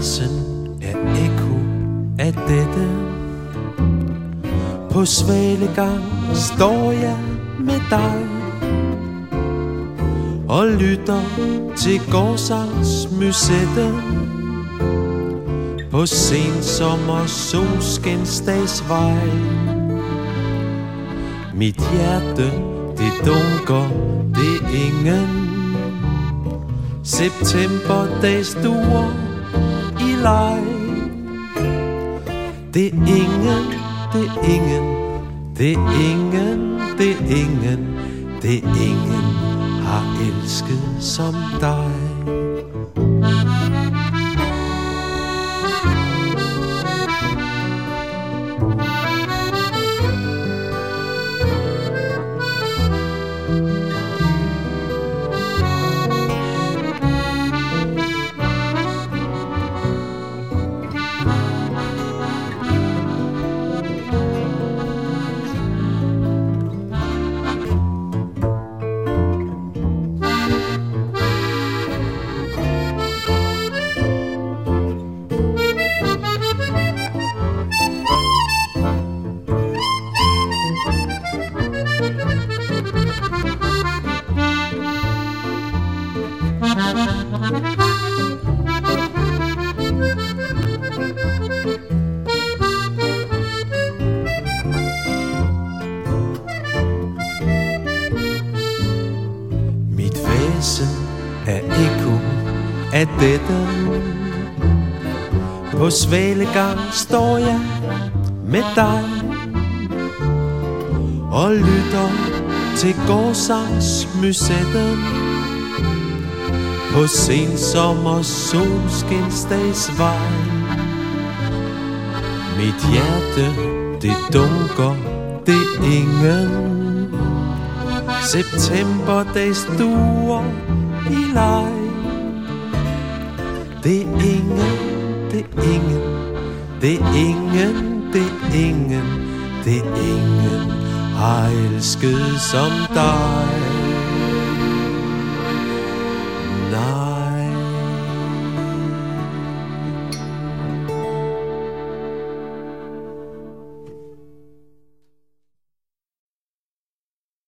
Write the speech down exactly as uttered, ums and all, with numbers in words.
fæsen er ekko af dette. På svalegang står jeg med dig og lytter til gårdsangsmusette. På sensommer solskinsdagsvej. Mit hjerte, det dunker, det er ingen septemberdagsduer i leg. Det er ingen, det er ingen, det er ingen, det er ingen, det er ingen har elsket som dig. Mit væsen er ekko af dette. På svalegang står jeg med dig og lytter til gårdsangsmusette. På sensommer solskinsdagsvej. Mit hjerte, det dunker, det er ingen septemberdagsduer i leg. Det er ingen, det er ingen, det er ingen, det er ingen, det er ingen har elsket som dig.